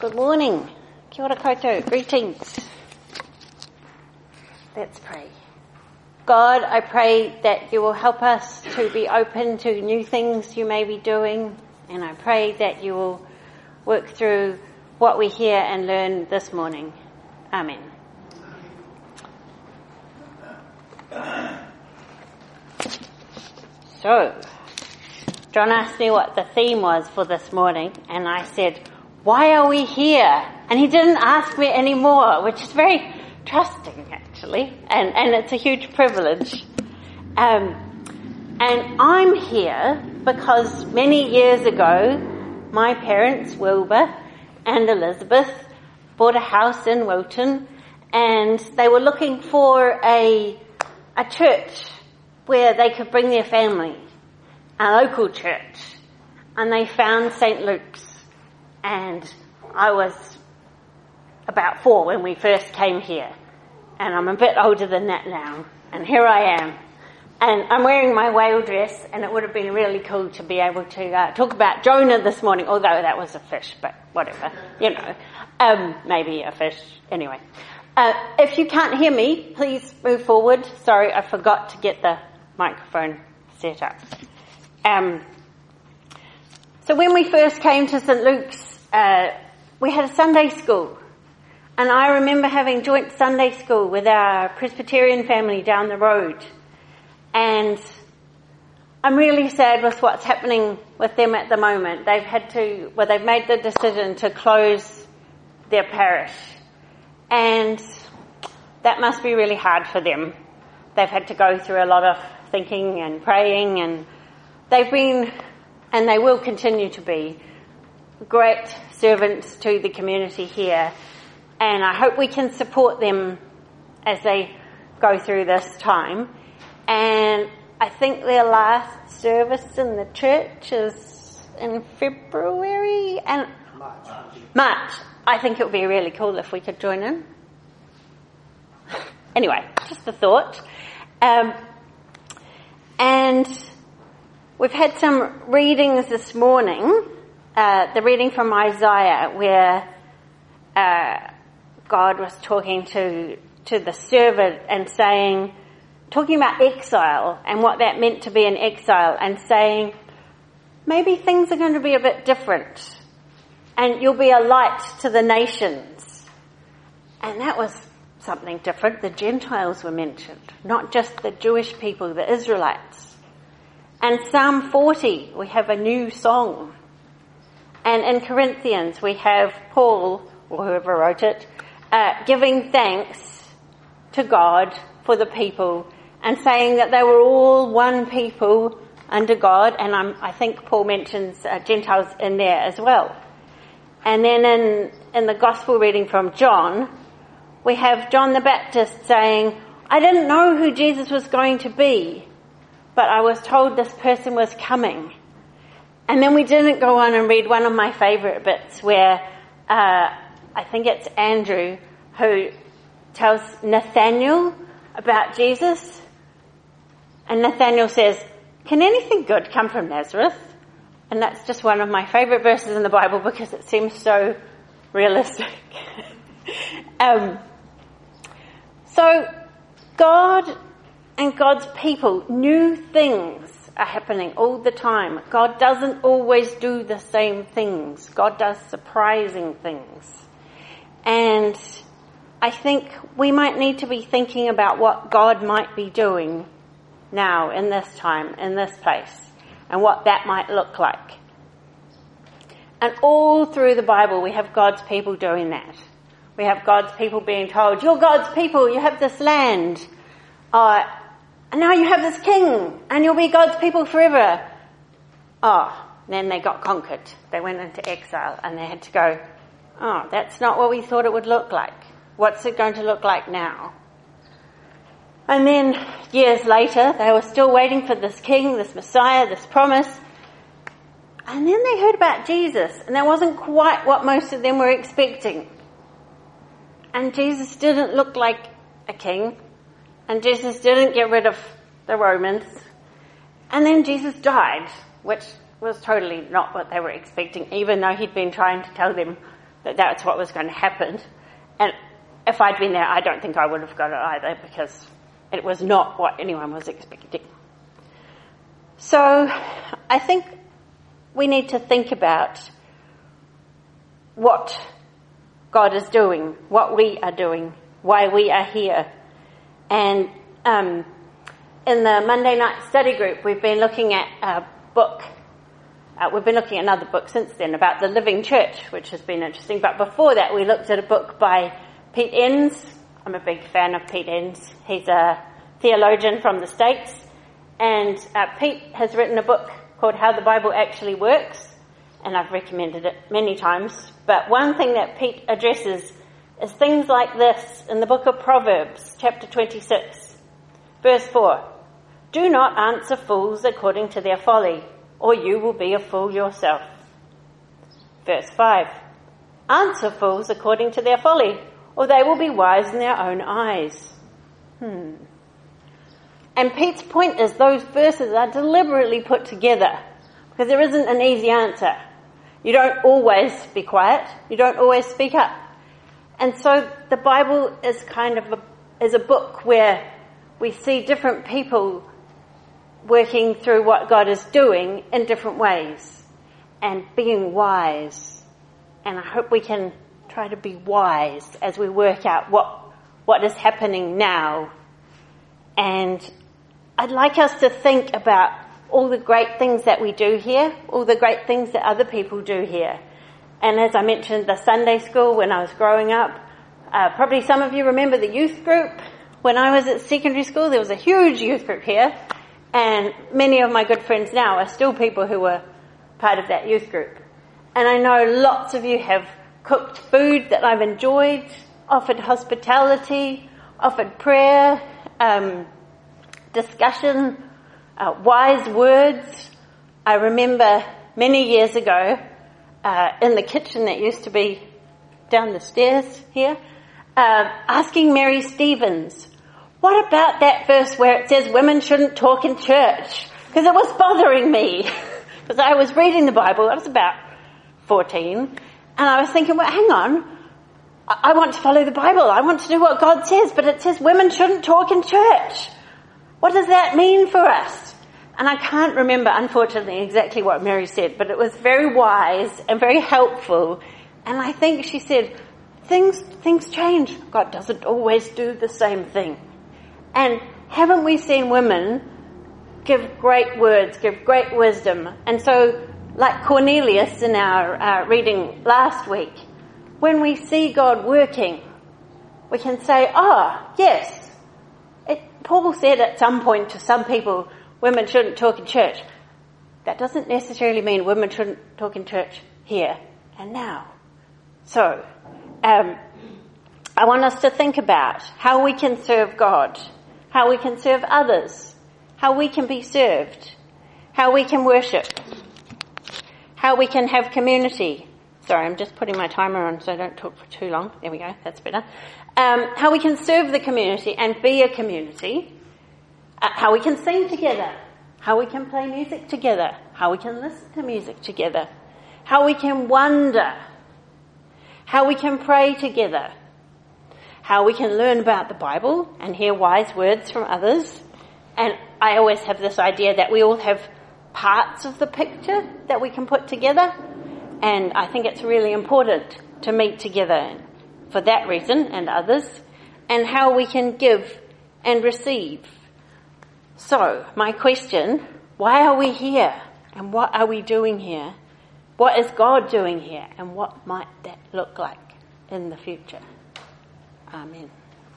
Good morning. Kia ora koutou. Greetings. Let's pray. God, I pray that you will help us to be open to new things you may be doing, and I pray that you will work through what we hear and learn this morning. Amen. So, John asked me what the theme was for this morning, and I said, why are we here? And he didn't ask me anymore, which is very trusting, actually, and it's a huge privilege. And I'm here because many years ago, my parents, Wilbur and Elizabeth, bought a house in Wilton, and they were looking for a church where they could bring their family, a local church, and they found St. Luke's. And I was about 4 when we first came here, and I'm a bit older than that now, and here I am. And I'm wearing my whale dress, and it would have been really cool to be able to talk about Jonah this morning, although that was a fish, but whatever, maybe a fish, anyway. If you can't hear me, please move forward. Sorry, I forgot to get the microphone set up. So when we first came to St. Luke's, we had a Sunday school, and I remember having joint Sunday school with our Presbyterian family down the road, and I'm really sad with what's happening with them at the moment. They've made the decision to close their parish, and that must be really hard for them. They've had to go through a lot of thinking and praying, and they've been, and they will continue to be, great servants to the community here. And I hope we can support them as they go through this time. And I think their last service in the church is in February and March. I think it would be really cool if we could join in. Anyway, just a thought. And we've had some readings this morning. The reading from Isaiah, where God was talking to the servant and talking about exile and what that meant to be in exile, and saying, maybe things are going to be a bit different, and you'll be a light to the nations. And that was something different. The Gentiles were mentioned, not just the Jewish people, the Israelites. And Psalm 40, we have a new song. And in Corinthians, we have Paul, or whoever wrote it, giving thanks to God for the people and saying that they were all one people under God. And I think Paul mentions Gentiles in there as well. And then in the gospel reading from John, we have John the Baptist saying, I didn't know who Jesus was going to be, but I was told this person was coming. And then we didn't go on and read one of my favourite bits where I think it's Andrew who tells Nathaniel about Jesus. And Nathaniel says, can anything good come from Nazareth? And that's just one of my favourite verses in the Bible because it seems so realistic. So God and God's people, new things are happening all the time. God doesn't always do the same things. God does surprising things. And I think we might need to be thinking about what God might be doing now, in this time, in this place, and what that might look like. And all through the Bible, we have God's people doing that. We have God's people being told, you're God's people, you have this land. And now you have this king, and you'll be God's people forever. Then they got conquered. They went into exile, and they had to go, that's not what we thought it would look like. What's it going to look like now? And then, years later, they were still waiting for this king, this Messiah, this promise. And then they heard about Jesus, and that wasn't quite what most of them were expecting. And Jesus didn't look like a king. And Jesus didn't get rid of the Romans. And then Jesus died, which was totally not what they were expecting, even though he'd been trying to tell them that that's what was going to happen. And if I'd been there, I don't think I would have got it either, because it was not what anyone was expecting. So I think we need to think about what God is doing, what we are doing, why we are here. And in the Monday night study group, we've been looking at a book. We've been looking at another book since then about the living church, which has been interesting. But before that, we looked at a book by Pete Enns. I'm a big fan of Pete Enns. He's a theologian from the States. And Pete has written a book called How the Bible Actually Works. And I've recommended it many times. But one thing that Pete addresses is things like this in the book of Proverbs, chapter 26, verse 4. Do not answer fools according to their folly, or you will be a fool yourself. Verse 5. Answer fools according to their folly, or they will be wise in their own eyes. And Pete's point is those verses are deliberately put together, because there isn't an easy answer. You don't always be quiet. You don't always speak up. And so the Bible is kind of is a book where we see different people working through what God is doing in different ways and being wise. And I hope we can try to be wise as we work out what is happening now. And I'd like us to think about all the great things that we do here, all the great things that other people do here. And as I mentioned, the Sunday school when I was growing up, probably some of you remember the youth group. When I was at secondary school, there was a huge youth group here. And many of my good friends now are still people who were part of that youth group. And I know lots of you have cooked food that I've enjoyed, offered hospitality, offered prayer, discussion, wise words. I remember many years ago in the kitchen that used to be down the stairs here, asking Mary Stevens, what about that verse where it says women shouldn't talk in church? Because it was bothering me. Because I was reading the Bible, I was about 14, and I was thinking, well, hang on, I want to follow the Bible, I want to do what God says, but it says women shouldn't talk in church. What does that mean for us? And I can't remember, unfortunately, exactly what Mary said, but it was very wise and very helpful. And I think she said, things change. God doesn't always do the same thing. And haven't we seen women give great words, give great wisdom? And so, like Cornelius in our reading last week, when we see God working, we can say, yes, Paul said at some point to some people, women shouldn't talk in church. That doesn't necessarily mean women shouldn't talk in church here and now. So, I want us to think about how we can serve God, how we can serve others, how we can be served, how we can worship, how we can have community. Sorry, I'm just putting my timer on so I don't talk for too long. There we go, that's better. How we can serve the community and be a community, how we can sing together, how we can play music together, how we can listen to music together, how we can wonder, how we can pray together, how we can learn about the Bible and hear wise words from others. And I always have this idea that we all have parts of the picture that we can put together. And I think it's really important to meet together for that reason and others. And how we can give and receive. So, my question, why are we here? And what are we doing here? What is God doing here? And what might that look like in the future? Amen.